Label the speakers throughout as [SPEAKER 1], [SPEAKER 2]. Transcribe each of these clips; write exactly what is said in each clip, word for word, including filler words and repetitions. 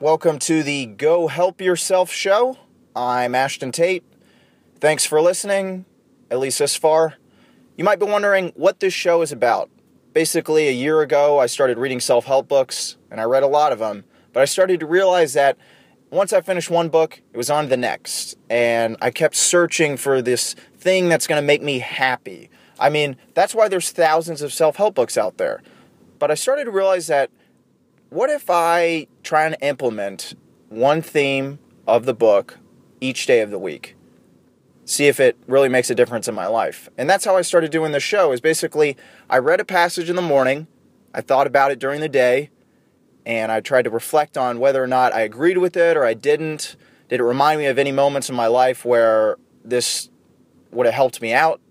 [SPEAKER 1] welcome to the Go Help Yourself show. I'm Ashton Tate. Thanks for listening, at least this far. You might be wondering what this show is about. Basically, a year ago, I started reading self-help books, and I read a lot of them, but I started to realize that once I finished one book, it was on to the next, and I kept searching for this thing that's going to make me happy. I mean, that's why there's thousands of self-help books out there. But I started to realize that what if I try and implement one theme of the book each day of the week? See if it really makes a difference in my life. And that's how I started doing the show, is basically I read a passage in the morning, I thought about it during the day, and I tried to reflect on whether or not I agreed with it or I didn't. Did it remind me of any moments in my life where this would have helped me out?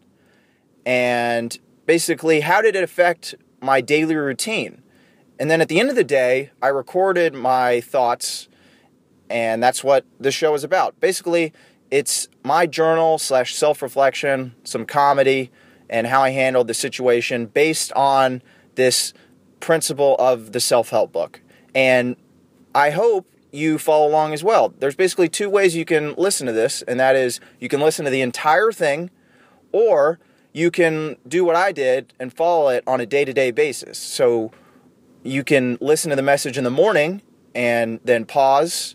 [SPEAKER 1] And basically, how did it affect my daily routine? And then at the end of the day, I recorded my thoughts, and that's what this show is about. Basically, it's my journal slash self-reflection, some comedy, and how I handled the situation based on this principle of the self-help book. And I hope you follow along as well. There's basically two ways you can listen to this, and that is you can listen to the entire thing, or you can do what I did and follow it on a day-to-day basis. So you can listen to the message in the morning and then pause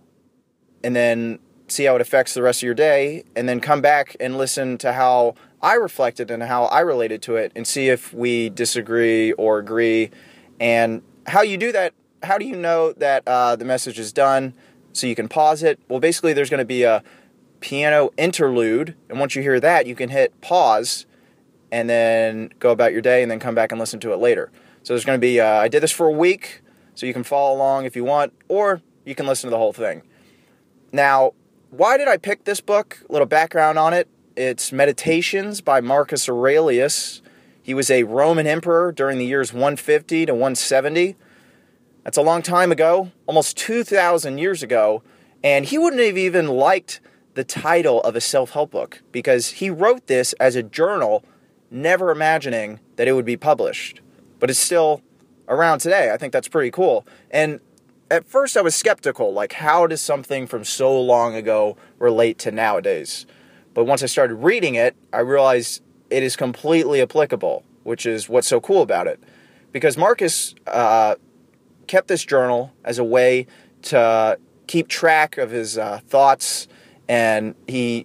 [SPEAKER 1] and then see how it affects the rest of your day, and then come back and listen to how I reflected and how I related to it and see if we disagree or agree. And how you do that, how do you know that uh, the message is done so you can pause it? Well, basically there's going to be a piano interlude, and once you hear that, you can hit pause and then go about your day and then come back and listen to it later. So there's going to be, uh, I did this for a week, so you can follow along if you want, or you can listen to the whole thing. Now, why did I pick this book? A little background on it. It's Meditations by Marcus Aurelius. He was a Roman emperor during the years one fifty to one seventy. That's a long time ago, almost two thousand years ago, and he wouldn't have even liked the title of a self-help book because he wrote this as a journal, never imagining that it would be published. But it's still around today. I think that's pretty cool. And at first I was skeptical, like how does something from so long ago relate to nowadays? But once I started reading it, I realized it is completely applicable, which is what's so cool about it. Because Marcus uh, kept this journal as a way to keep track of his uh, thoughts, and he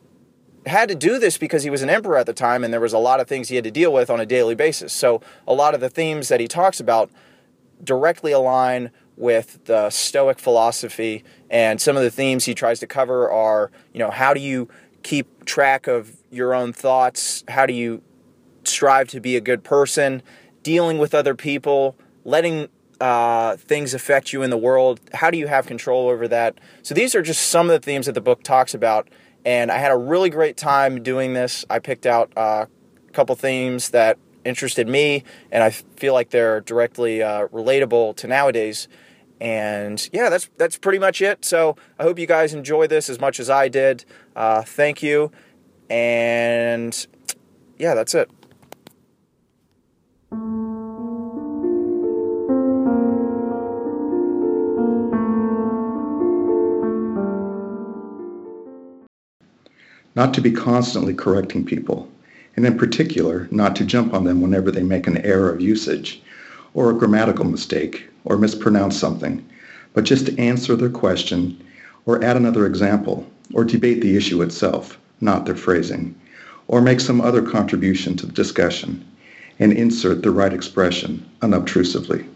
[SPEAKER 1] had to do this because he was an emperor at the time, and there was a lot of things he had to deal with on a daily basis. So a lot of the themes that he talks about directly align with the Stoic philosophy, and some of the themes he tries to cover are, you know, how do you keep track of your own thoughts? How do you strive to be a good person? Dealing with other people, letting uh, things affect you in the world. How do you have control over that? So these are just some of the themes that the book talks about. And I had a really great time doing this. I picked out uh, a couple themes that interested me, and I feel like they're directly uh, relatable to nowadays. And yeah, that's that's pretty much it. So I hope you guys enjoy this as much as I did. Uh, thank you. And yeah, that's it.
[SPEAKER 2] Not to be constantly correcting people, and in particular, not to jump on them whenever they make an error of usage, or a grammatical mistake, or mispronounce something, but just to answer their question, or add another example, or debate the issue itself, not their phrasing, or make some other contribution to the discussion, and insert the right expression unobtrusively.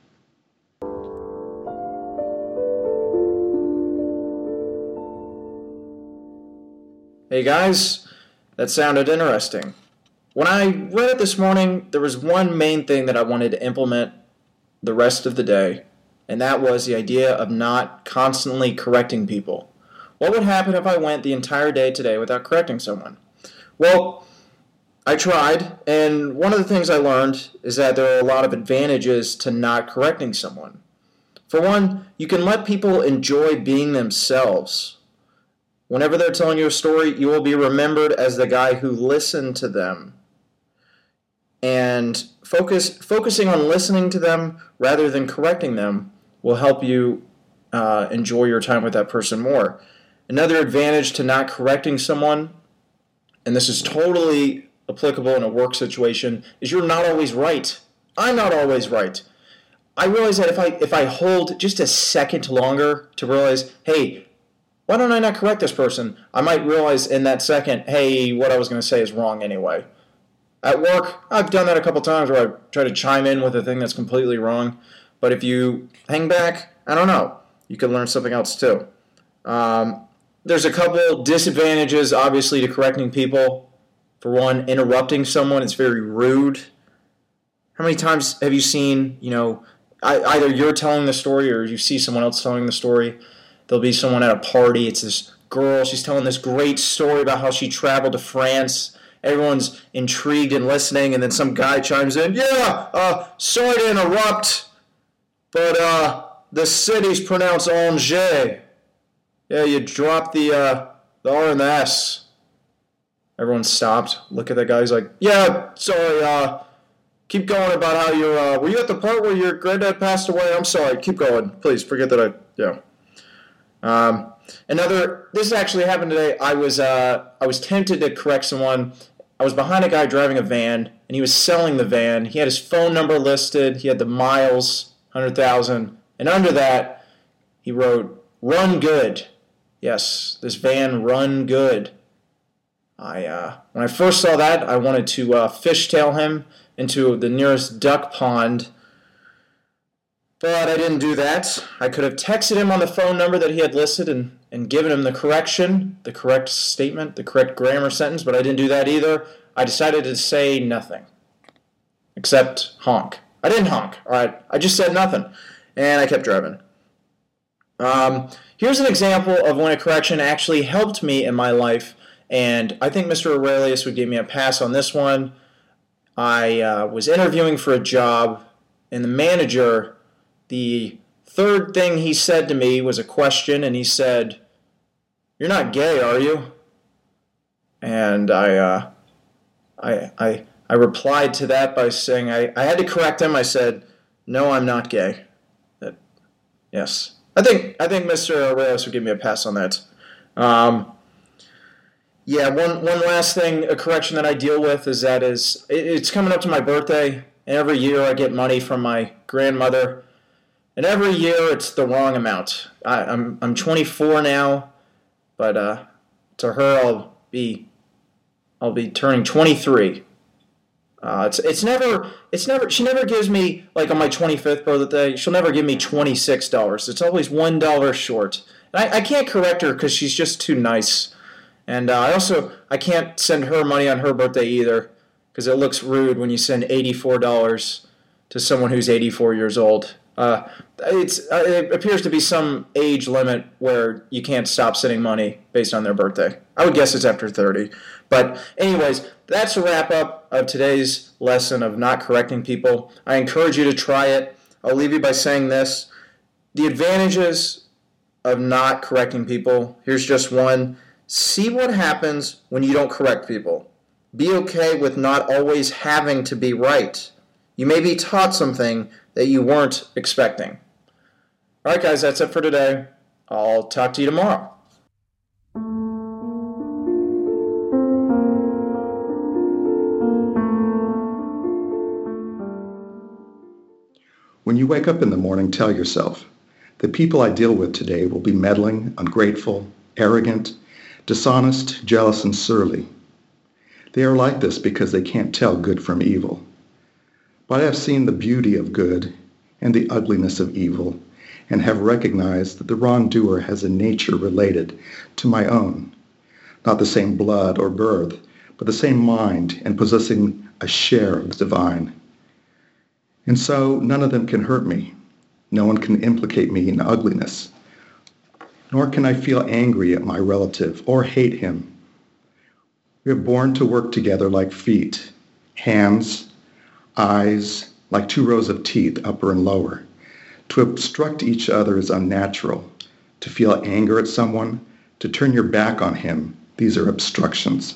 [SPEAKER 1] Hey guys, that sounded interesting. When I read it this morning, there was one main thing that I wanted to implement the rest of the day, and that was the idea of not constantly correcting people. What would happen if I went the entire day today without correcting someone? Well, I tried, and one of the things I learned is that there are a lot of advantages to not correcting someone. For one, you can let people enjoy being themselves. Whenever they're telling you a story, you will be remembered as the guy who listened to them. And focus focusing on listening to them rather than correcting them will help you uh, enjoy your time with that person more. Another advantage to not correcting someone, and this is totally applicable in a work situation, is you're not always right. I'm not always right. I realize that if I if I hold just a second longer to realize, hey, why don't I not correct this person? I might realize in that second, hey, what I was going to say is wrong anyway. At work, I've done that a couple times where I try to chime in with a thing that's completely wrong. But if you hang back, I don't know, you can learn something else too. Um, there's a couple disadvantages, obviously, to correcting people. For one, interrupting someone is very rude. How many times have you seen, you know, either you're telling the story or you see someone else telling the story? There'll be someone at a party. It's this girl. She's telling this great story about how she traveled to France. Everyone's intrigued and listening, and then some guy chimes in, yeah, uh, sorry to interrupt, but uh, the city's pronounced Angers. Yeah, you dropped the, uh, the R and the S. Everyone stopped. Look at that guy. He's like, yeah, sorry, uh, keep going about how you're, uh, were you at the part where your granddad passed away? I'm sorry, keep going. Please, forget that I, yeah. Um, another, this actually happened today. I was, uh, I was tempted to correct someone. I was behind a guy driving a van, and he was selling the van. He had his phone number listed. He had the miles, one hundred thousand. And under that, he wrote, run good. Yes, this van run good. I, uh, when I first saw that, I wanted to uh, fishtail him into the nearest duck pond, but I didn't do that. I could have texted him on the phone number that he had listed and, and given him the correction, the correct statement, the correct grammar sentence, but I didn't do that either. I decided to say nothing, except honk. I didn't honk, all right? I just said nothing, and I kept driving. Um, here's an example of when a correction actually helped me in my life, and I think Mister Aurelius would give me a pass on this one. I uh, was interviewing for a job, and the manager, the third thing he said to me was a question, and he said, "You're not gay, are you?" And I, uh, I, I, I replied to that by saying I, I had to correct him. I said, "No, I'm not gay." That, yes, I think I think Mister Aurelius would give me a pass on that. Um, Yeah, one one last thing, a correction that I deal with is that is it, it's coming up to my birthday, and every year I get money from my grandmother, and every year it's the wrong amount. I, I'm I'm twenty-four now, but uh, to her I'll be I'll be turning twenty-three. Uh, it's it's never it's never she never gives me, like on my twenty-fifth birthday, she'll never give me twenty-six dollars. It's always one dollar short. And I, I can't correct her because she's just too nice. And uh, I also, I can't send her money on her birthday either, because it looks rude when you send eighty-four dollars to someone who's eighty-four years old. Uh, it's, uh, it appears to be some age limit where you can't stop sending money based on their birthday. I would guess it's after thirty. But anyways, that's a wrap-up of today's lesson of not correcting people. I encourage you to try it. I'll leave you by saying this. The advantages of not correcting people, here's just one. See what happens when you don't correct people. Be okay with not always having to be right. You may be taught something that you weren't expecting. All right, guys, that's it for today. I'll talk to you tomorrow.
[SPEAKER 2] When you wake up in the morning, tell yourself, the people I deal with today will be meddling, ungrateful, arrogant, dishonest, jealous, and surly. They are like this because they can't tell good from evil. But I have seen the beauty of good and the ugliness of evil, and have recognized that the wrongdoer has a nature related to my own, not the same blood or birth, but the same mind and possessing a share of the divine. And so none of them can hurt me. No one can implicate me in ugliness. Nor can I feel angry at my relative or hate him. We are born to work together like feet, hands, eyes, like two rows of teeth, upper and lower. To obstruct each other is unnatural. To feel anger at someone, to turn your back on him, these are obstructions.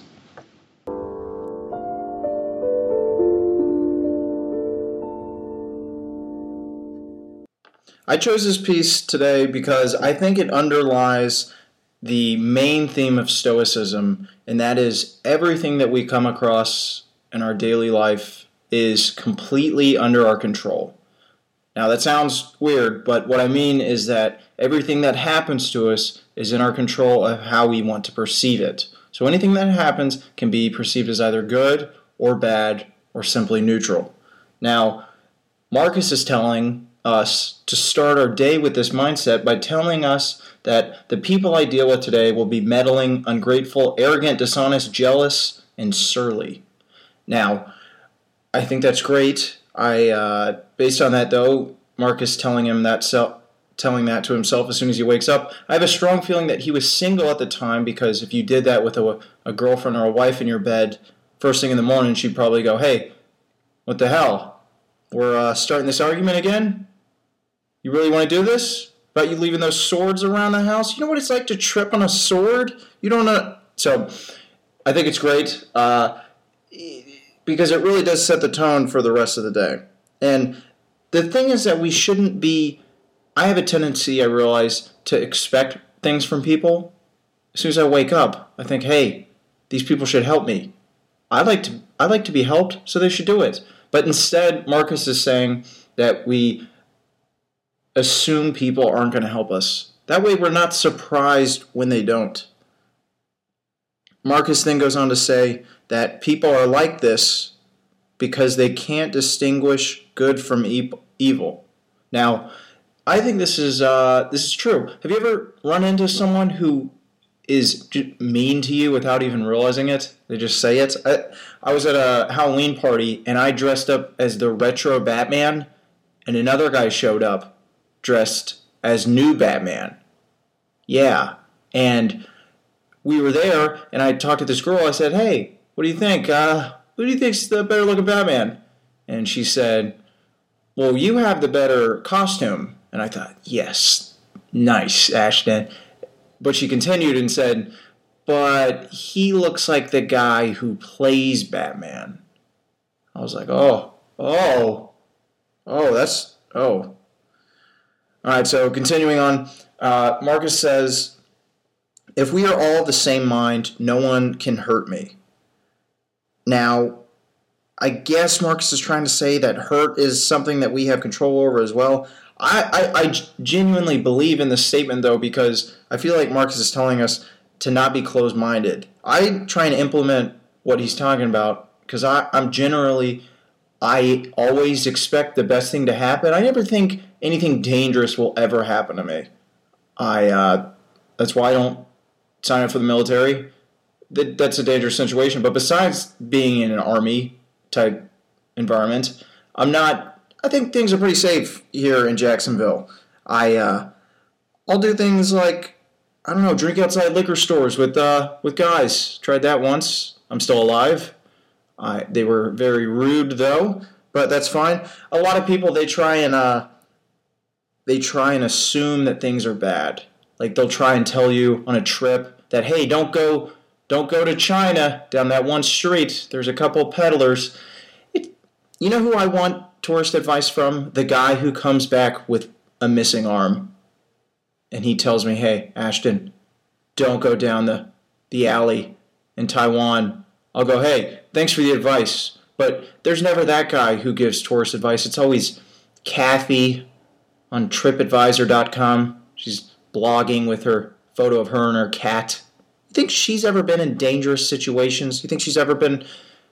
[SPEAKER 1] I chose this piece today because I think it underlies the main theme of Stoicism, and that is everything that we come across in our daily life is completely under our control. Now, that sounds weird, but what I mean is that everything that happens to us is in our control of how we want to perceive it. So anything that happens can be perceived as either good or bad or simply neutral. Now, Marcus is telling us to start our day with this mindset by telling us that the people I deal with today will be meddling, ungrateful, arrogant, dishonest, jealous, and surly. Now, I think that's great. I, uh, based on that though, Marcus telling him that self, telling that to himself as soon as he wakes up, I have a strong feeling that he was single at the time, because if you did that with a, a girlfriend or a wife in your bed first thing in the morning, she'd probably go, "Hey, what the hell? We're uh, starting this argument again? You really want to do this? About you leaving those swords around the house? You know what it's like to trip on a sword? You don't know." So I think it's great uh, because it really does set the tone for the rest of the day. And the thing is that we shouldn't be, I have a tendency, I realize, to expect things from people. As soon as I wake up, I think, hey, these people should help me. I like to I like to be helped, so they should do it. But instead, Marcus is saying that we assume people aren't going to help us. That way we're not surprised when they don't. Marcus then goes on to say that people are like this because they can't distinguish good from evil. Now, I think this is uh, this is true. Have you ever run into someone who is mean to you without even realizing it? They just say it. I, I was at a Halloween party and I dressed up as the retro Batman, and another guy showed up dressed as new Batman. Yeah, and we were there, and I talked to this girl. I said, "Hey, what do you think? Uh, who do you think's the better looking Batman?" And she said, "Well, you have the better costume." And I thought, yes, nice, Ashton. But she continued and said, "But he looks like the guy who plays Batman." I was like, oh, oh, oh, that's, oh. All right, so continuing on, uh, Marcus says, "If we are all of the same mind, no one can hurt me." Now, I guess Marcus is trying to say that hurt is something that we have control over as well. I, I, I genuinely believe in this statement, though, because I feel like Marcus is telling us to not be closed-minded. I try and implement what he's talking about because I'm generally, I always expect the best thing to happen. I never think anything dangerous will ever happen to me. I uh, that's why I don't sign up for the military. That, that's a dangerous situation. But besides being in an army-type environment, I'm not... I think things are pretty safe here in Jacksonville. I, uh, I'll do things like, I don't know, drink outside liquor stores with uh, with guys. Tried that once. I'm still alive. I, they were very rude, though, but that's fine. A lot of people, they try and uh, they try and assume that things are bad. Like they'll try and tell you on a trip that, hey, don't go, don't go to China down that one street. There's a couple peddlers. It, you know who I want tourist advice from? The guy who comes back with a missing arm. And he tells me, "Hey, Ashton, don't go down the, the alley in Taiwan." I'll go, "Hey, thanks for the advice." But there's never that guy who gives tourist advice. It's always Kathy on trip advisor dot com. She's blogging with her photo of her and her cat. You think she's ever been in dangerous situations? You think she's ever been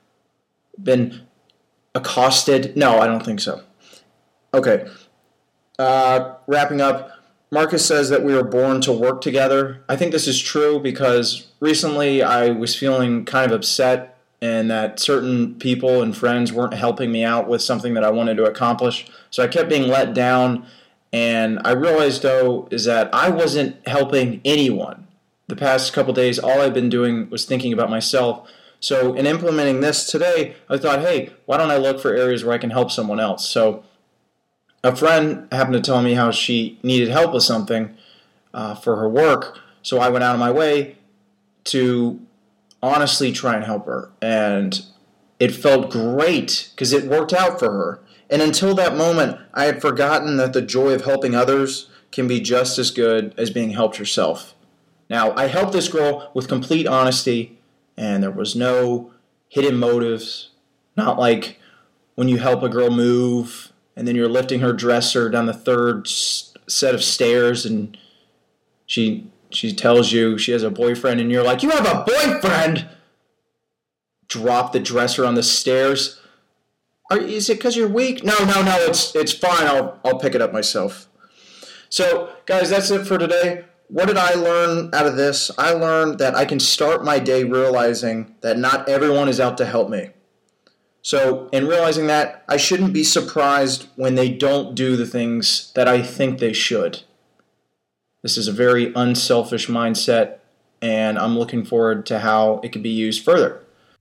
[SPEAKER 1] been accosted? No, I don't think so. Okay. Uh, wrapping up, Marcus says that we were born to work together. I think this is true because recently I was feeling kind of upset and that certain people and friends weren't helping me out with something that I wanted to accomplish. So I kept being let down, and I realized, though, is that I wasn't helping anyone. The past couple days, all I've been doing was thinking about myself. So in implementing this today, I thought, hey, why don't I look for areas where I can help someone else? So a friend happened to tell me how she needed help with something uh, for her work. So I went out of my way to honestly try and help her. And it felt great because it worked out for her. And until that moment, I had forgotten that the joy of helping others can be just as good as being helped yourself. Now, I helped this girl with complete honesty, and there was no hidden motives. Not like when you help a girl move, and then you're lifting her dresser down the third s- set of stairs, and she she tells you she has a boyfriend, and you're like, "You have a boyfriend?" Drop the dresser on the stairs. Are, is it because you're weak? No, no, no. It's it's fine. I'll I'll pick it up myself. So, guys, that's it for today. What did I learn out of this? I learned that I can start my day realizing that not everyone is out to help me. So, in realizing that, I shouldn't be surprised when they don't do the things that I think they should. This is a very unselfish mindset, and I'm looking forward to how it can be used further.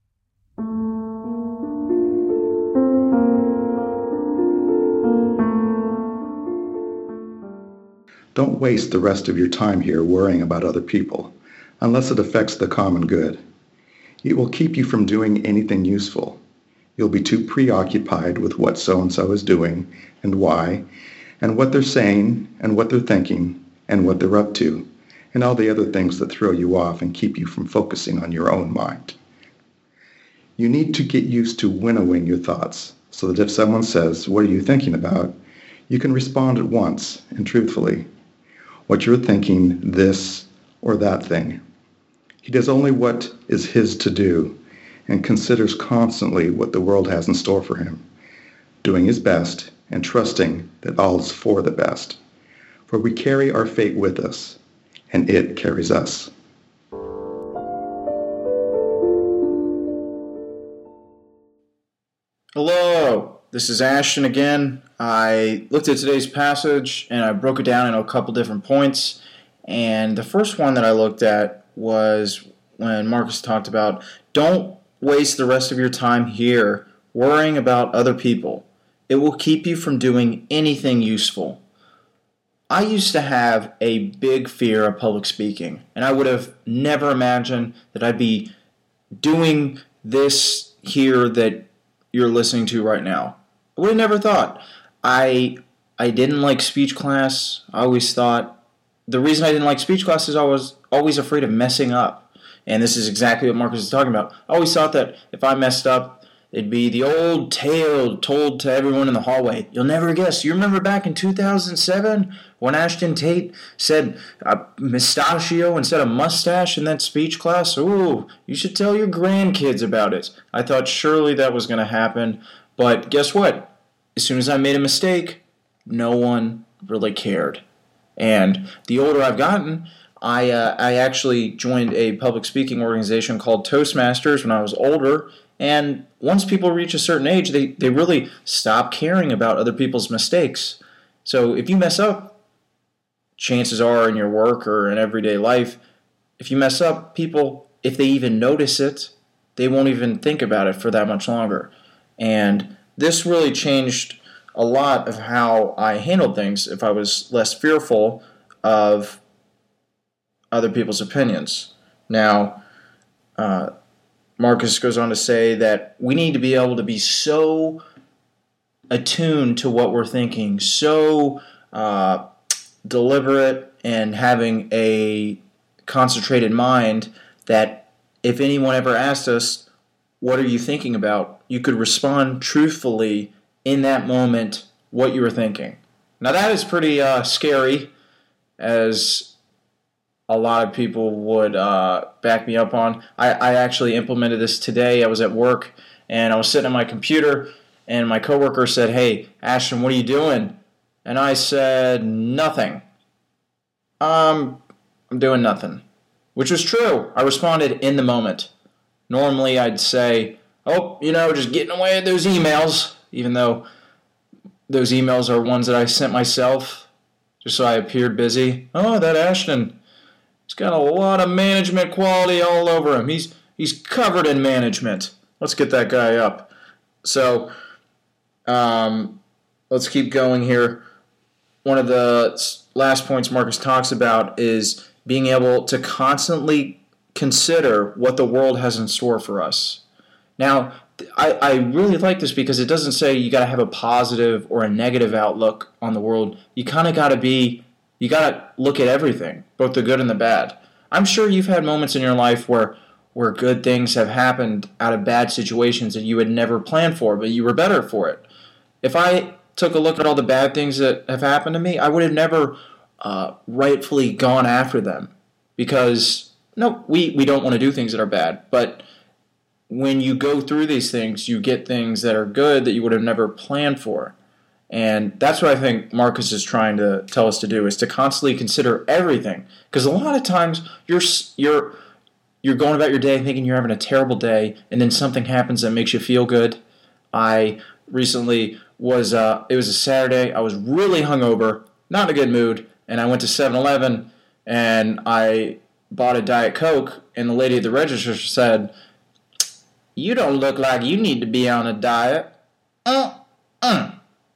[SPEAKER 2] Don't waste the rest of your time here worrying about other people, unless it affects the common good. It will keep you from doing anything useful. You'll be too preoccupied with what so-and-so is doing and why, and what they're saying and what they're thinking and what they're up to, and all the other things that throw you off and keep you from focusing on your own mind. You need to get used to winnowing your thoughts so that if someone says, "What are you thinking about?" you can respond at once and truthfully. What you're thinking, this or that thing. He does only what is his to do and considers constantly what the world has in store for him, doing his best and trusting that all is for the best. For we carry our fate with us, and it carries us.
[SPEAKER 1] Hello, this is Ashton again. I looked at today's passage and I broke it down into a couple different points. And the first one that I looked at was when Marcus talked about don't waste the rest of your time here worrying about other people. It will keep you from doing anything useful. I used to have a big fear of public speaking, and I would have never imagined that I'd be doing this here that you're listening to right now. I would have never thought. I I didn't like speech class. I always thought the reason I didn't like speech class is I was always afraid of messing up. And this is exactly what Marcus is talking about. I always thought that if I messed up, it'd be the old tale told to everyone in the hallway. You'll never guess. You remember back in two thousand seven when Ashton Tate said uh, mustachio instead of mustache in that speech class? Ooh, you should tell your grandkids about it. I thought surely that was going to happen. But guess what? As soon as I made a mistake, no one really cared. And the older I've gotten, I uh, I actually joined a public speaking organization called Toastmasters when I was older. And once people reach a certain age, they, they really stop caring about other people's mistakes. So if you mess up, chances are in your work or in everyday life, if you mess up, people, if they even notice it, they won't even think about it for that much longer. And this really changed a lot of how I handled things if I was less fearful of other people's opinions. Now, uh, Marcus goes on to say that we need to be able to be so attuned to what we're thinking, so uh, deliberate and having a concentrated mind that if anyone ever asked us, what are you thinking about, you could respond truthfully in that moment what you were thinking. Now that is pretty uh, scary, as a lot of people would uh, back me up on. I, I actually implemented this today. I was at work, and I was sitting at my computer, and my coworker said, "Hey, Ashton, what are you doing?" And I said, "Nothing. Um, I'm doing nothing," which was true. I responded in the moment. Normally, I'd say, "Oh, you know, just getting away with those emails," even though those emails are ones that I sent myself, just so I appeared busy. Oh, that Ashton, he's got a lot of management quality all over him. He's he's covered in management. Let's get that guy up. So, um, let's keep going here. One of the last points Marcus talks about is being able to constantly consider what the world has in store for us. Now,
[SPEAKER 3] I, I really like this because it doesn't say you got to have a positive or a negative outlook on the world. You kind of got to be, you got to look at everything, both the good and the bad. I'm sure you've had moments in your life where where good things have happened out of bad situations that you had never planned for, but you were better for it. If I took a look at all the bad things that have happened to me, I would have never uh, rightfully gone after them because, no, we, we don't want to do things that are bad, but when you go through these things, you get things that are good that you would have never planned for. And that's what I think Marcus is trying to tell us to do, is to constantly consider everything. Because a lot of times you're you're you're going about your day thinking you're having a terrible day, and then something happens that makes you feel good. I recently was, uh, it was a Saturday, I was really hungover, not in a good mood, and I went to seven eleven, and I bought a Diet Coke, and the lady at the register said, "You don't look like you need to be on a diet." Uh-uh.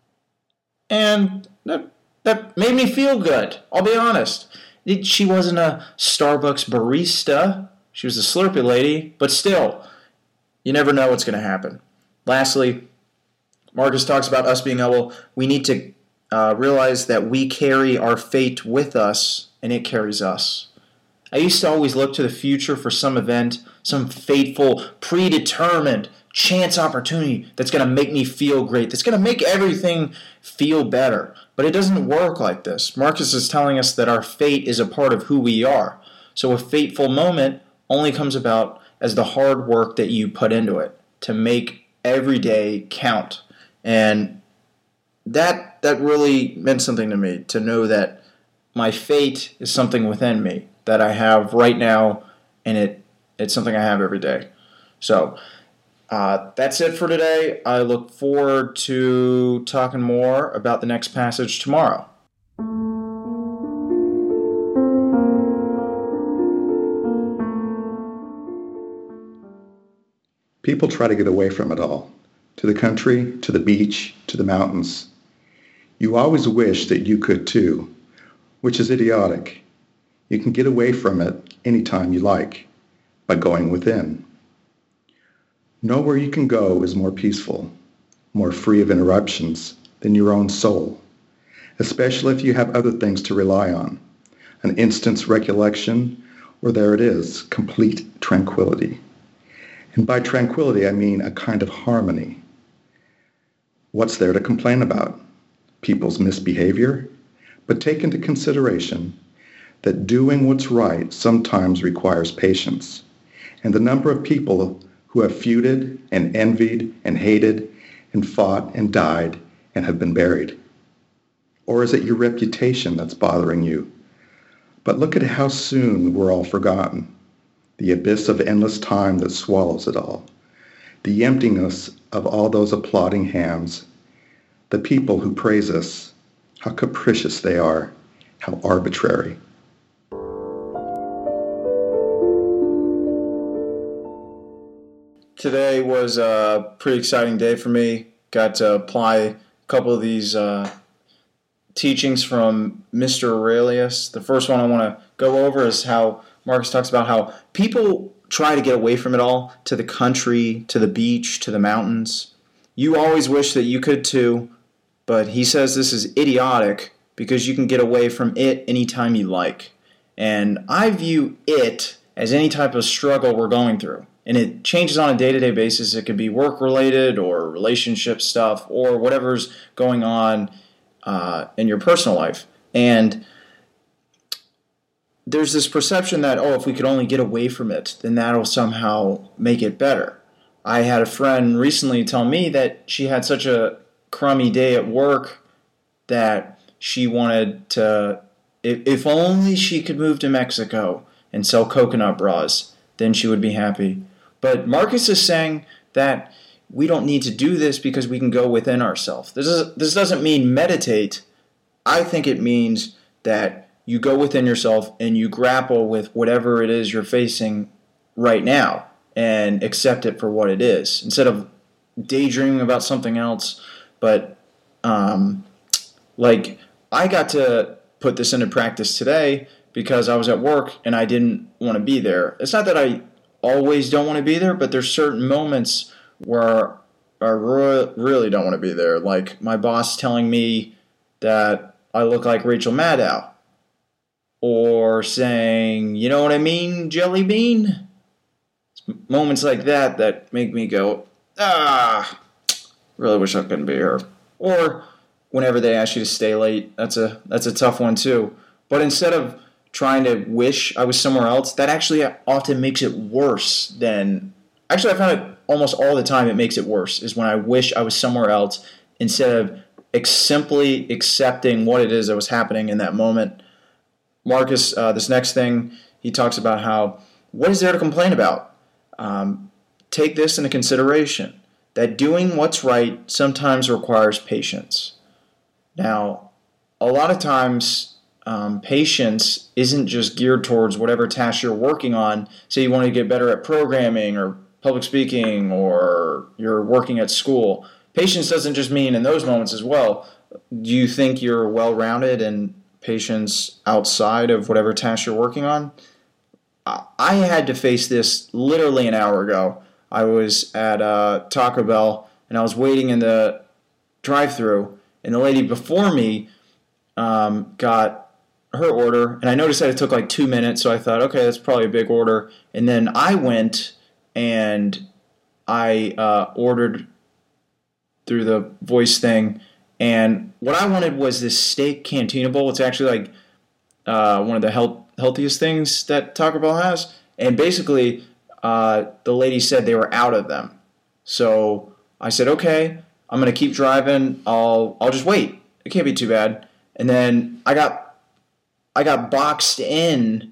[SPEAKER 3] And that, that made me feel good, I'll be honest. It, she wasn't a Starbucks barista. She was a Slurpee lady. But still, you never know what's going to happen. Lastly, Marcus talks about us being able, we need to uh, realize that we carry our fate with us, and it carries us. I used to always look to the future for some event, some fateful, predetermined chance opportunity that's going to make me feel great, that's going to make everything feel better. But it doesn't work like this. Marcus is telling us that our fate is a part of who we are. So a fateful moment only comes about as the hard work that you put into it to make every day count. And that that really meant something to me, to know that my fate is something within me that I have right now, and it it's something I have every day. So uh, that's it for today. I look forward to talking more about the next passage tomorrow.
[SPEAKER 2] People try to get away from it all, to the country, to the beach, to the mountains. You always wish that you could too, which is idiotic. You can get away from it anytime you like, by going within. Nowhere you can go is more peaceful, more free of interruptions than your own soul, especially if you have other things to rely on, an instant's recollection, or there it is, complete tranquility. And by tranquility, I mean a kind of harmony. What's there to complain about? People's misbehavior? But take into consideration that doing what's right sometimes requires patience, and the number of people who have feuded and envied and hated and fought and died and have been buried. Or is it your reputation that's bothering you? But look at how soon we're all forgotten. The abyss of endless time that swallows it all. The emptiness of all those applauding hands. The people who praise us. How capricious they are. How arbitrary.
[SPEAKER 3] Today was a pretty exciting day for me. Got to apply a couple of these uh, teachings from Mister Aurelius. The first one I want to go over is how Marcus talks about how people try to get away from it all, to the country, to the beach, to the mountains. You always wish that you could too, but he says this is idiotic because you can get away from it anytime you like. And I view it as any type of struggle we're going through. And it changes on a day-to-day basis. It could be work-related or relationship stuff or whatever's going on uh, in your personal life. And there's this perception that, oh, if we could only get away from it, then that'll somehow make it better. I had a friend recently tell me that she had such a crummy day at work that she wanted to, if, if only she could move to Mexico and sell coconut bras, then she would be happy. But Marcus is saying that we don't need to do this because we can go within ourselves. This is, this doesn't mean meditate. I think it means that you go within yourself and you grapple with whatever it is you're facing right now and accept it for what it is instead of daydreaming about something else. But um, like I got to put this into practice today because I was at work and I didn't want to be there. It's not that I always don't want to be there, but there's certain moments where I re- really don't want to be there. Like my boss telling me that I look like Rachel Maddow, or saying, you know what I mean, Jelly Bean? It's moments like that that make me go, ah, really wish I couldn't be here. Or whenever they ask you to stay late, that's a that's a tough one too. But instead of trying to wish I was somewhere else, that actually often makes it worse than... Actually, I found it almost all the time it makes it worse, is when I wish I was somewhere else instead of ex- simply accepting what it is that was happening in that moment. Marcus, uh, this next thing, he talks about how, what is there to complain about? Um, take this into consideration, that doing what's right sometimes requires patience. Now, a lot of times, um, patience isn't just geared towards whatever task you're working on. Say you want to get better at programming or public speaking, or you're working at school. Patience doesn't just mean in those moments as well. Do you think you're well-rounded in patience outside of whatever task you're working on? I had to face this literally an hour ago. I was at uh, Taco Bell, and I was waiting in the drive-thru, and the lady before me um, got her order, and I noticed that it took like two minutes, so I thought, okay, that's probably a big order. And then I went and I uh, ordered through the voice thing, and what I wanted was this steak cantina bowl. It's actually like uh, one of the health, healthiest things that Taco Bell has, and basically uh, the lady said they were out of them. So I said, okay, I'm going to keep driving. I'll I'll just wait. It can't be too bad. And then I got I got boxed in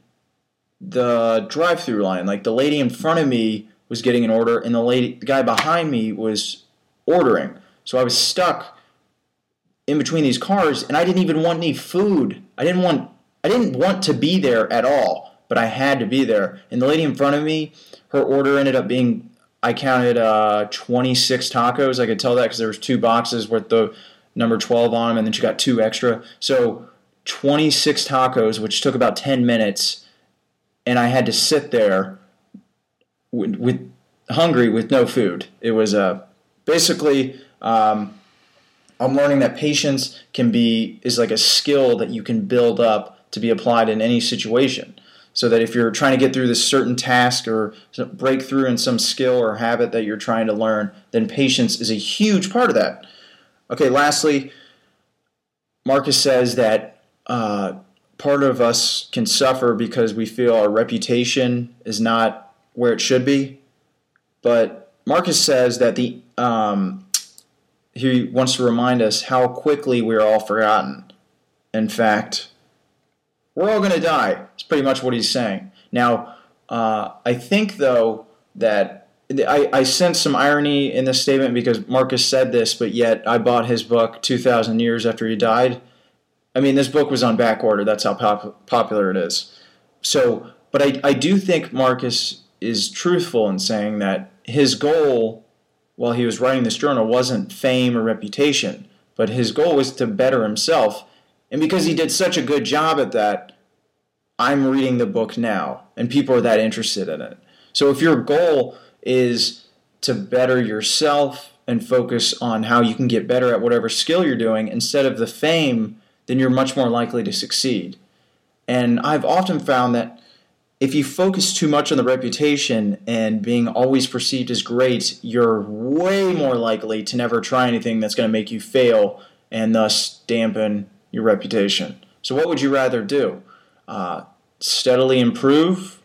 [SPEAKER 3] the drive-through line. Like the lady in front of me was getting an order, and the lady, the guy behind me was ordering. So I was stuck in between these cars, and I didn't even want any food. I didn't want I didn't want to be there at all, but I had to be there. And the lady in front of me, her order ended up being, I counted uh, twenty-six tacos. I could tell that because there was two boxes with the number twelve on them, and then she got two extra. So twenty-six tacos, which took about ten minutes, and I had to sit there with, with hungry with no food. It was uh, basically um, I'm learning that patience can be is like a skill that you can build up to be applied in any situation. So that if you're trying to get through this certain task or break through in some skill or habit that you're trying to learn, then patience is a huge part of that. Okay, lastly, Marcus says that uh, part of us can suffer because we feel our reputation is not where it should be. But Marcus says that the um, he wants to remind us how quickly we're all forgotten. In fact, we're all going to die. It's pretty much what he's saying. Now, uh, I think, though, that I, I sense some irony in this statement because Marcus said this, but yet I bought his book two thousand years after he died. I mean, this book was on back order. That's how pop- popular it is. So, but I, I do think Marcus is truthful in saying that his goal while he was writing this journal wasn't fame or reputation, but his goal was to better himself. And because he did such a good job at that, I'm reading the book now, and people are that interested in it. So if your goal is to better yourself and focus on how you can get better at whatever skill you're doing instead of the fame, then you're much more likely to succeed. And I've often found that if you focus too much on the reputation and being always perceived as great, you're way more likely to never try anything that's going to make you fail and thus dampen your reputation. So what would you rather do? Uh, steadily improve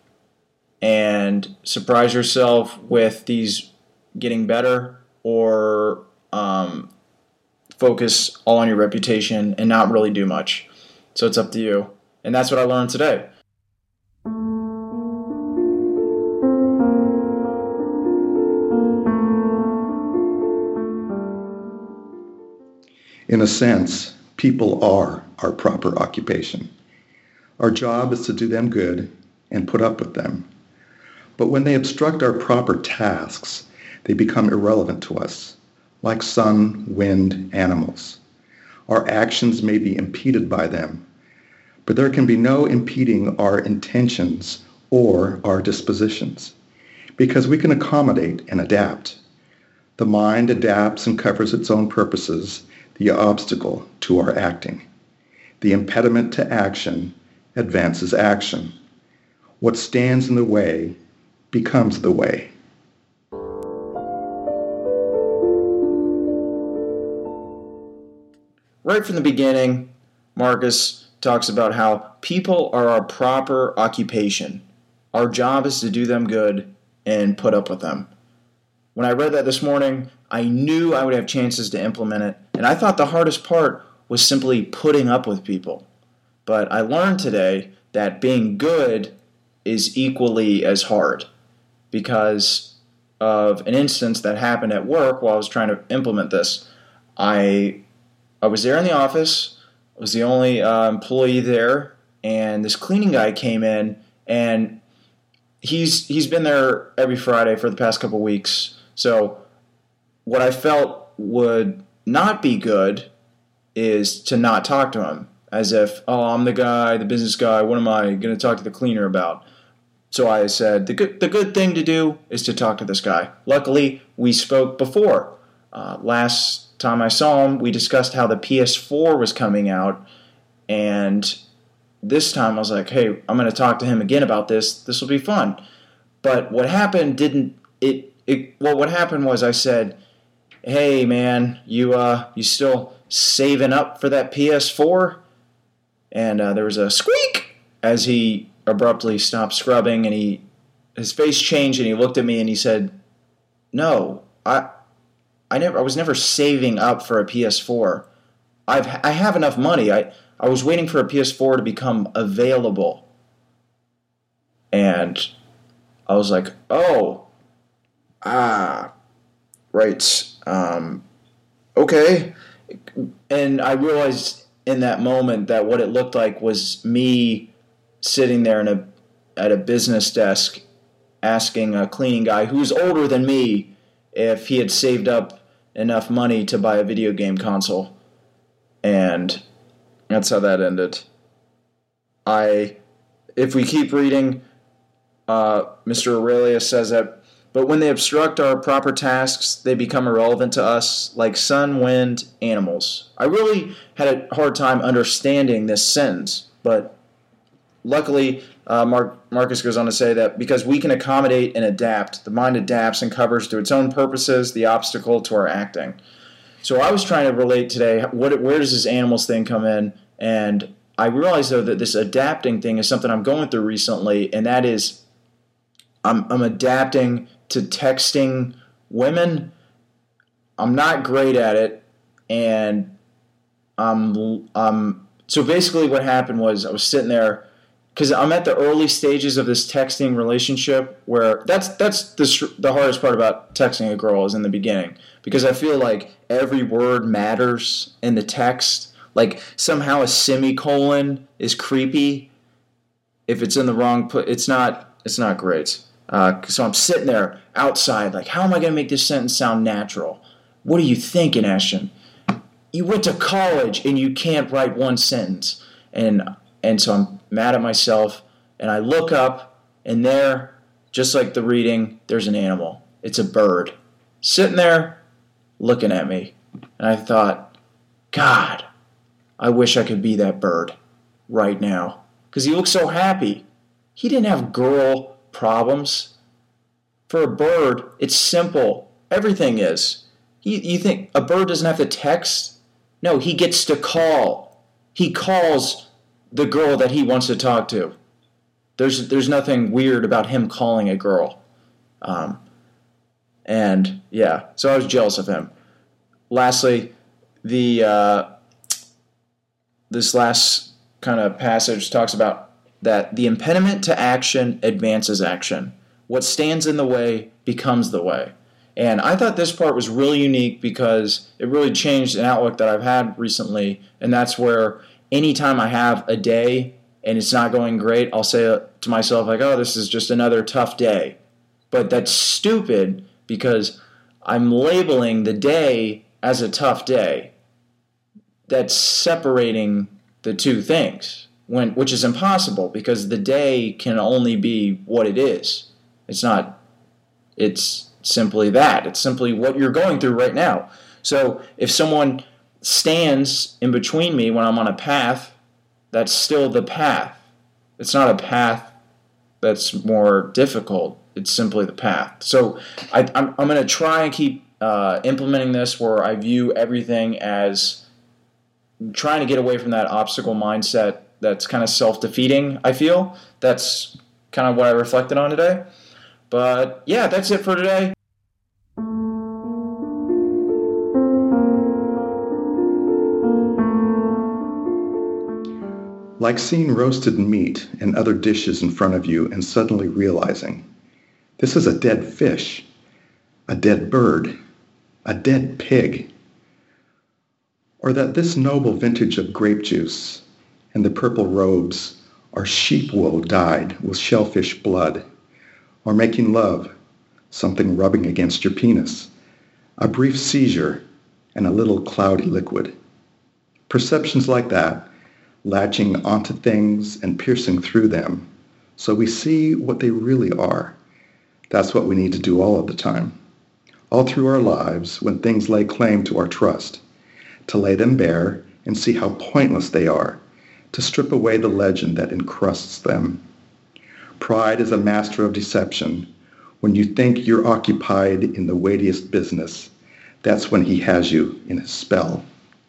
[SPEAKER 3] and surprise yourself with these getting better, or um, focus all on your reputation and not really do much? So it's up to you. And that's what I learned today.
[SPEAKER 2] In a sense, people are our proper occupation. Our job is to do them good and put up with them. But when they obstruct our proper tasks, they become irrelevant to us, like sun, wind, animals. Our actions may be impeded by them, but there can be no impeding our intentions or our dispositions, because we can accommodate and adapt. The mind adapts and covers its own purposes, the obstacle to our acting. The impediment to action advances action. What stands in the way becomes the way.
[SPEAKER 3] Right from the beginning, Marcus talks about how people are our proper occupation. Our job is to do them good and put up with them. When I read that this morning, I knew I would have chances to implement it, and I thought the hardest part was simply putting up with people. But I learned today that being good is equally as hard because of an instance that happened at work while I was trying to implement this. I I was there in the office, I was the only uh, employee there, and this cleaning guy came in, and he's he's been there every Friday for the past couple weeks. So what I felt would not be good is to not talk to him, as if, oh, I'm the guy, the business guy, what am I going to talk to the cleaner about? So I said, the good, the good thing to do is to talk to this guy. Luckily, we spoke before. Uh, last time I saw him, we discussed how the P S four was coming out, and this time I was like, hey, I'm going to talk to him again about this. This will be fun. But what happened didn't, it, it well, what happened was I said, hey, man, you uh, you still saving up for that P S four? And uh, there was a squeak as he abruptly stopped scrubbing, and he his face changed, and he looked at me and he said, no, I I never I was never saving up for a P S four. I've I have enough money. I, I was waiting for a P S four to become available. And I was like, oh, ah, right, um, okay. And I realized in that moment that what it looked like was me sitting there in a at a business desk asking a cleaning guy who's older than me if he had saved up enough money to buy a video game console. And that's how that ended. I, if we keep reading, uh, Mister Aurelius says that, but when they obstruct our proper tasks, they become irrelevant to us, like sun, wind, animals. I really had a hard time understanding this sentence, but luckily, uh, Mark, Marcus goes on to say that because we can accommodate and adapt, the mind adapts and covers to its own purposes the obstacle to our acting. So I was trying to relate today, what, where does this animals thing come in? And I realized, though, that this adapting thing is something I'm going through recently, and that is I'm, I'm adapting to texting women. I'm not great at it, and um, um, so basically what happened was I was sitting there, because I'm at the early stages of this texting relationship where that's that's the, the hardest part about texting a girl is in the beginning, because I feel like every word matters in the text. Like somehow a semicolon is creepy if it's in the wrong put. It's not. It's not great. Uh, so I'm sitting there outside, like, how am I going to make this sentence sound natural? What are you thinking, Ashton? You went to college and you can't write one sentence. And and so I'm mad at myself, and I look up, and there, just like the reading, there's an animal. It's a bird sitting there looking at me. And I thought, God, I wish I could be that bird right now, because he looks so happy. He didn't have girl problems. For a bird, it's simple. Everything is. You, you think a bird doesn't have to text? No, he gets to call. He calls the girl that he wants to talk to. There's there's nothing weird about him calling a girl. Um, and, yeah, so I was jealous of him. Lastly, the uh, this last kind of passage talks about that the impediment to action advances action. What stands in the way becomes the way. And I thought this part was really unique because it really changed an outlook that I've had recently, and that's where anytime I have a day and it's not going great, I'll say to myself, like, oh, this is just another tough day. But that's stupid because I'm labeling the day as a tough day. That's separating the two things, when which is impossible because the day can only be what it is. It's not, it's simply that. It's simply what you're going through right now. So if someone stands in between me when I'm on a path, that's still the path. It's not a path that's more difficult. It's simply the path. So I, I'm, I'm going to try and keep uh, implementing this where I view everything as trying to get away from that obstacle mindset that's kind of self-defeating, I feel. That's kind of what I reflected on today. But yeah, that's it for today.
[SPEAKER 2] Like seeing roasted meat and other dishes in front of you and suddenly realizing, this is a dead fish, a dead bird, a dead pig. Or that this noble vintage of grape juice and the purple robes are sheep wool dyed with shellfish blood. Or making love, something rubbing against your penis, a brief seizure, and a little cloudy liquid. Perceptions like that, latching onto things and piercing through them, so we see what they really are. That's what we need to do all of the time, all through our lives when things lay claim to our trust, to lay them bare and see how pointless they are, to strip away the legend that encrusts them. Pride is a master of deception. When you think you're occupied in the weightiest business, that's when he has you in his spell.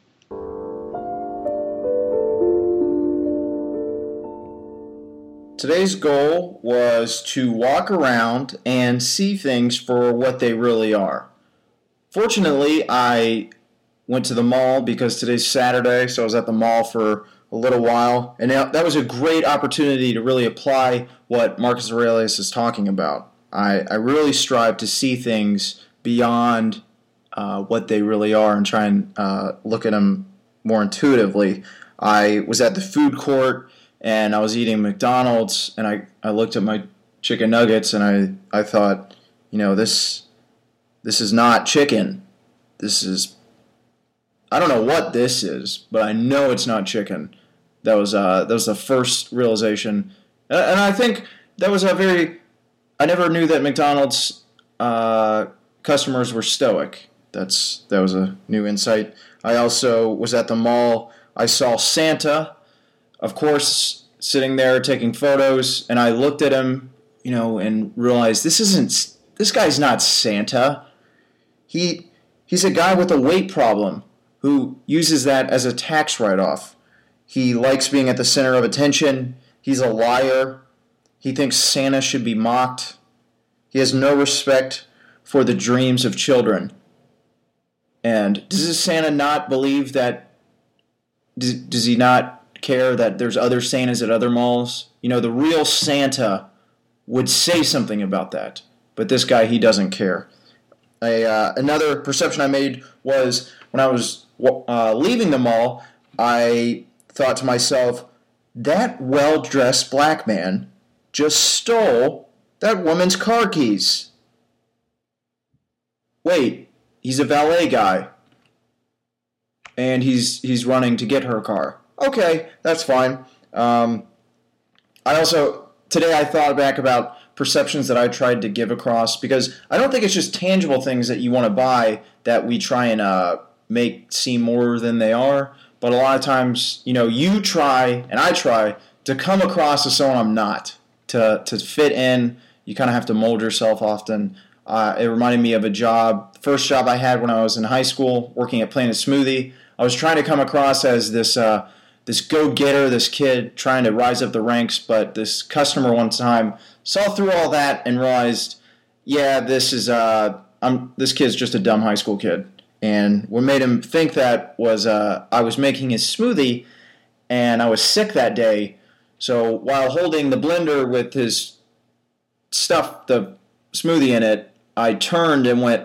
[SPEAKER 3] Today's goal was to walk around and see things for what they really are. Fortunately, I went to the mall because today's Saturday, so I was at the mall for a little while, and that was a great opportunity to really apply what Marcus Aurelius is talking about. I, I really strive to see things beyond uh, what they really are and try and uh, look at them more intuitively. I was at the food court, and I was eating McDonald's, and I, I looked at my chicken nuggets, and I, I thought, you know, this this is not chicken. This is, I don't know what this is, but I know it's not chicken. That was uh, that was the first realization, and I think that was a very. I never knew that McDonald's uh, customers were stoic. That's that was a new insight. I also was at the mall. I saw Santa, of course, sitting there taking photos, and I looked at him, you know, and realized this isn't. This guy's not Santa. He he's a guy with a weight problem who uses that as a tax write-off. He likes being at the center of attention. He's a liar. He thinks Santa should be mocked. He has no respect for the dreams of children. And does this Santa not believe that, does, does he not care that there's other Santas at other malls? You know, the real Santa would say something about that. But this guy, he doesn't care. A, uh, another perception I made was when I was uh, leaving the mall, I thought to myself, that well-dressed black man just stole that woman's car keys. Wait, he's a valet guy. And he's he's running to get her car. Okay, that's fine. Um, I also, today I thought back about perceptions that I tried to give across, because I don't think it's just tangible things that you want to buy that we try and uh, make seem more than they are. But a lot of times, you know, you try, and I try, to come across as someone I'm not. To to fit in, you kind of have to mold yourself often. Uh, it reminded me of a job, first job I had when I was in high school, working at Planet Smoothie. I was trying to come across as this uh, this go-getter, this kid trying to rise up the ranks, but this customer one time saw through all that and realized, yeah, this is uh, I'm this kid's just a dumb high school kid. And what made him think that was uh, I was making his smoothie, and I was sick that day. So while holding the blender with his stuff, the smoothie in it, I turned and went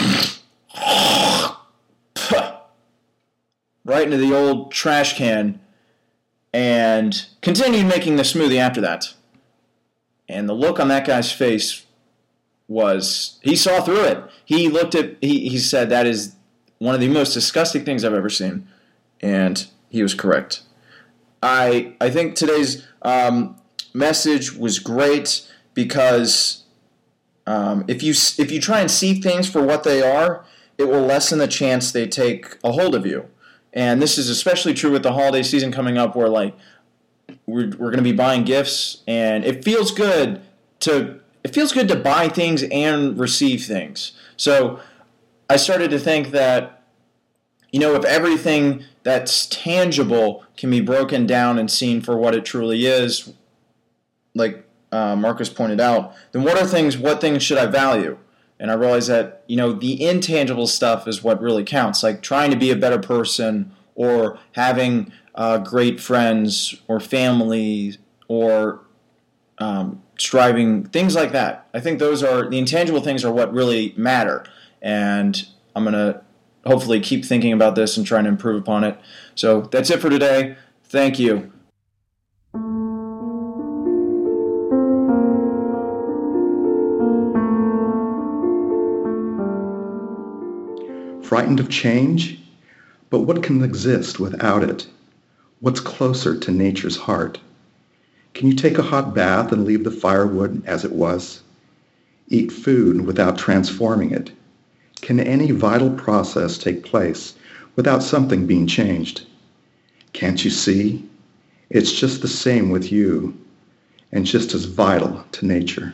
[SPEAKER 3] right into the old trash can and continued making the smoothie after that. And the look on that guy's face was, he saw through it. He looked at, he, he said, that is one of the most disgusting things I've ever seen. And he was correct. I I think today's um, message was great because Um, if you if you try and see things for what they are, it will lessen the chance they take a hold of you. And this is especially true with the holiday season coming up, where like we're we're going to be buying gifts, and it feels good to it feels good to buy things and receive things. So I started to think that, you know, if everything that's tangible can be broken down and seen for what it truly is, like uh, Marcus pointed out, then what are things? What things should I value? And I realized that, you know, the intangible stuff is what really counts, like trying to be a better person, or having uh, great friends or family, or um, striving, things like that. I think those are, the intangible things are what really matter. And I'm going to hopefully keep thinking about this and trying to improve upon it. So that's it for today. Thank you.
[SPEAKER 2] Frightened of change? But what can exist without it? What's closer to nature's heart? Can you take a hot bath and leave the firewood as it was? Eat food without transforming it? Can any vital process take place without something being changed? Can't you see? It's just the same with you, and just as vital to nature.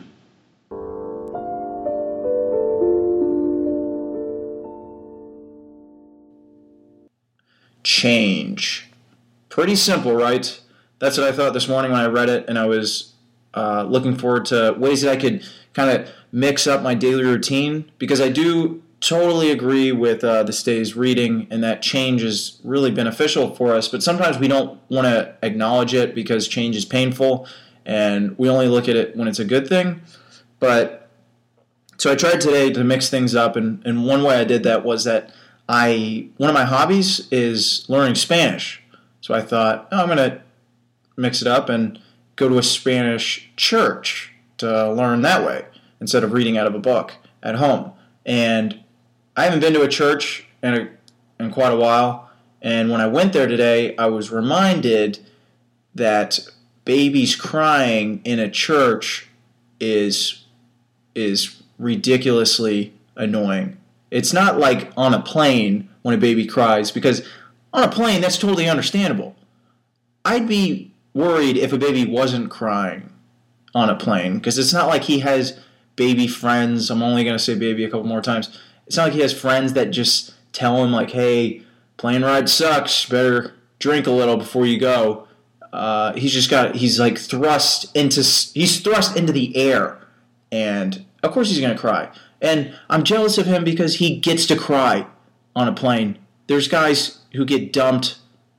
[SPEAKER 3] Change. Pretty simple, right? That's what I thought this morning when I read it, and I was uh, looking forward to ways that I could kind of mix up my daily routine, because I do totally agree with uh, this day's reading, and that change is really beneficial for us, but sometimes we don't want to acknowledge it because change is painful, and we only look at it when it's a good thing. But so I tried today to mix things up, and, and one way I did that was that I one of my hobbies is learning Spanish. So I thought, oh, I'm going to mix it up and go to a Spanish church to learn that way instead of reading out of a book at home. And I haven't been to a church in, a, in quite a while, and when I went there today, I was reminded that babies crying in a church is is ridiculously annoying. It's not like on a plane when a baby cries, because on a plane, that's totally understandable. I'd be worried if a baby wasn't crying on a plane, because it's not like he has baby friends. I'm only going to say baby a couple more times. It's not like he has friends that just tell him, like, hey, plane ride sucks, better drink a little before you go. Uh, he's just got, he's like thrust into, he's thrust into the air, and of course he's going to cry. And I'm jealous of him because he gets to cry on a plane. There's guys who get dumped,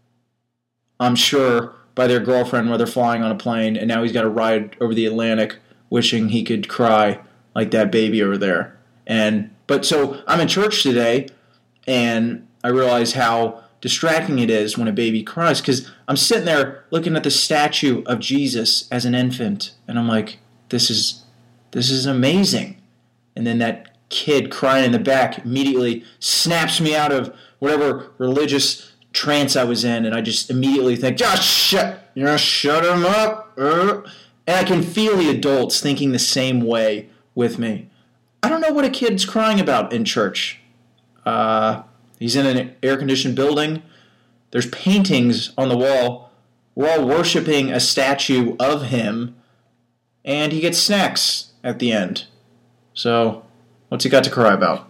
[SPEAKER 3] I'm sure, by their girlfriend while they're flying on a plane, and now he's got to ride over the Atlantic wishing he could cry like that baby over there. And but so I'm in church today, and I realize how distracting it is when a baby cries, because I'm sitting there looking at the statue of Jesus as an infant, and I'm like, this is this is amazing. And then that kid crying in the back immediately snaps me out of whatever religious trance I was in, and I just immediately think, just shut, you know, shut him up. Uh. And I can feel the adults thinking the same way with me. I don't know what a kid's crying about in church. Uh, he's in an air-conditioned building. There's paintings on the wall. We're all worshiping a statue of him, and he gets snacks at the end. So, what's he got to cry about?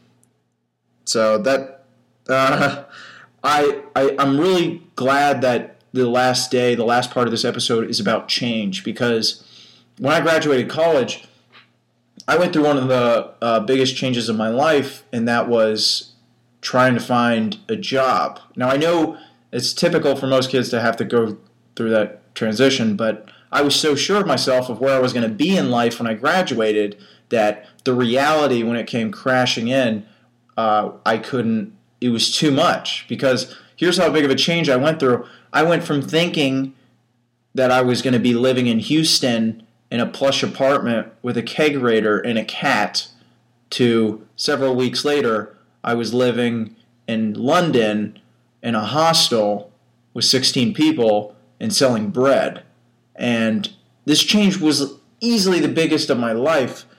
[SPEAKER 3] So that uh, I, I I'm really glad that the last day, the last part of this episode is about change, because when I graduated college, I went through one of the uh, biggest changes of my life, and that was trying to find a job. Now, I know it's typical for most kids to have to go through that transition, but I was so sure of myself of where I was going to be in life when I graduated that the reality, when it came crashing in, uh, I couldn't, it was too much. Because here's how big of a change I went through. I went from thinking that I was going to be living in Houston in a plush apartment with a kegerator and a cat to several weeks later, I was living in London in a hostel with sixteen people and selling bread. And this change was easily the biggest of my life.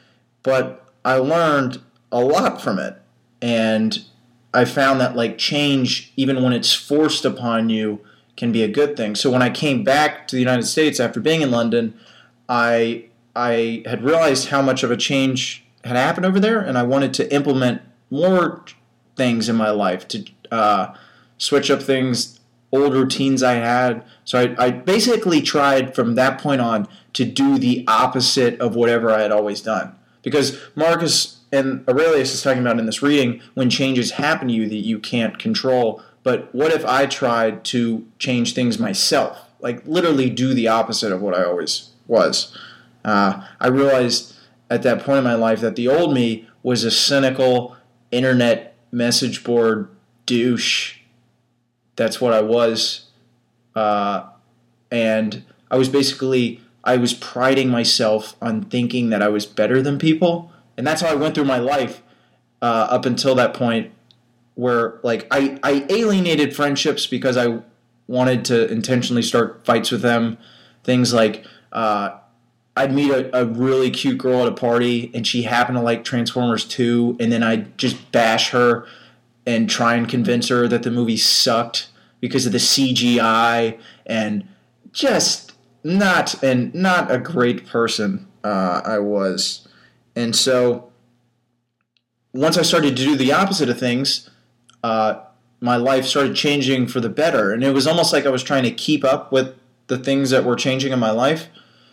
[SPEAKER 3] but I learned a lot from it. And I found that like change, even when it's forced upon you, can be a good thing. So when I came back to the United States after being in London, I I had realized how much of a change had happened over there, and I wanted to implement more things in my life, to uh, switch up things, old routines I had. So I, I basically tried from that point on to do the opposite of whatever I had always done. Because Marcus and Aurelius is talking about in this reading, when changes happen to you that you can't control. But what if I tried to change things myself? Like literally do the opposite of what I always was. Uh, I realized at that point in my life that the old me was a cynical internet message board douche. That's what I was. Uh, and I was basically, I was priding myself on thinking that I was better than people. And that's how I went through my life uh, up until that point, where like I, I alienated friendships because I wanted to intentionally start fights with them. Things like uh, I'd meet a, a really cute girl at a party and she happened to like Transformers two, and then I'd just bash her and try and convince her that the movie sucked because of the C G I, and just not and not a great person uh, I was. And so once I started to do the opposite of things, uh, my life started changing for the better. And it was almost like I was trying to keep up with the things that were changing in my life.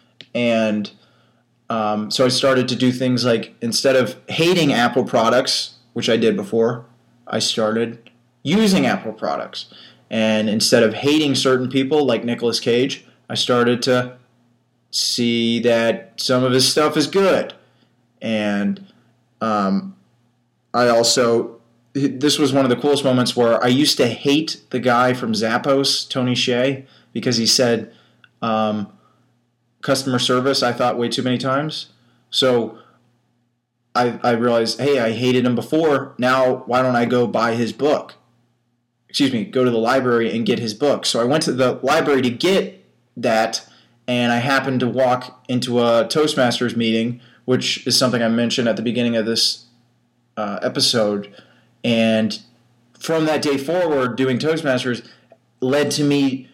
[SPEAKER 3] And um, so I started to do things like, instead of hating Apple products, which I did before, I started using Apple products. And instead of hating certain people like Nicolas Cage, I started to see that some of his stuff is good. And um, I also, this was one of the coolest moments where I used to hate the guy from Zappos, Tony Hsieh, because he said um, customer service, I thought, way too many times. So I, I realized, hey, I hated him before. Now why don't I go buy his book? Excuse me, go to the library and get his book. So I went to the library to get that, and I happened to walk into a Toastmasters meeting, which is something I mentioned at the beginning of this uh, episode. And from that day forward, doing Toastmasters led to me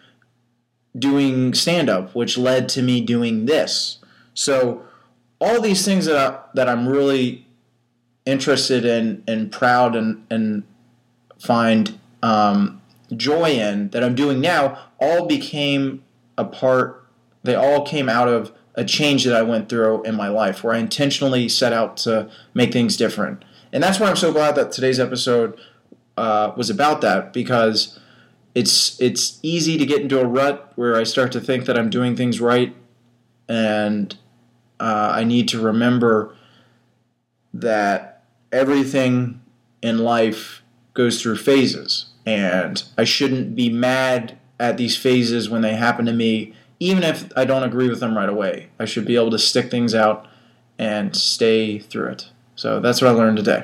[SPEAKER 3] doing stand-up, which led to me doing this. So all these things that, I, that I'm really interested in and proud and, and find um, joy in that I'm doing now all became a part, they all came out of a change that I went through in my life where I intentionally set out to make things different. And that's why I'm so glad that today's episode uh, was about that, because it's it's easy to get into a rut where I start to think that I'm doing things right, and uh, I need to remember that everything in life goes through phases, and I shouldn't be mad at these phases when they happen to me, even if I don't agree with them right away. I should be able to stick things out and stay through it. So that's what I learned today.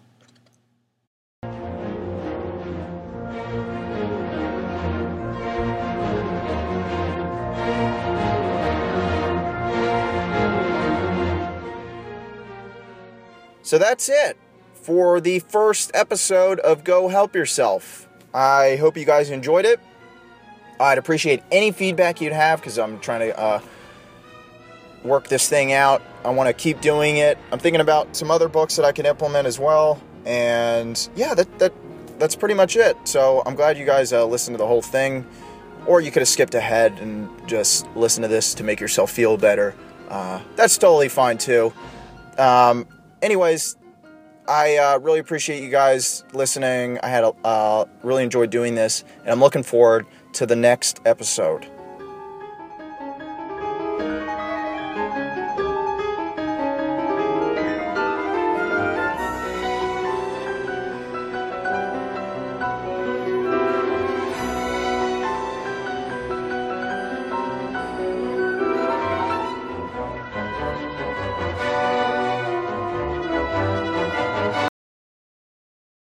[SPEAKER 1] So that's it for the first episode of Go Help Yourself. I hope you guys enjoyed it. I'd appreciate any feedback you'd have, because I'm trying to uh, work this thing out. I want to keep doing it. I'm thinking about some other books that I can implement as well. And yeah, that that that's pretty much it. So I'm glad you guys uh, listened to the whole thing. Or you could have skipped ahead and just listened to this to make yourself feel better. Uh, that's totally fine too. Um, anyways, I uh, really appreciate you guys listening. I had uh, really enjoyed doing this, and I'm looking forward to the next episode.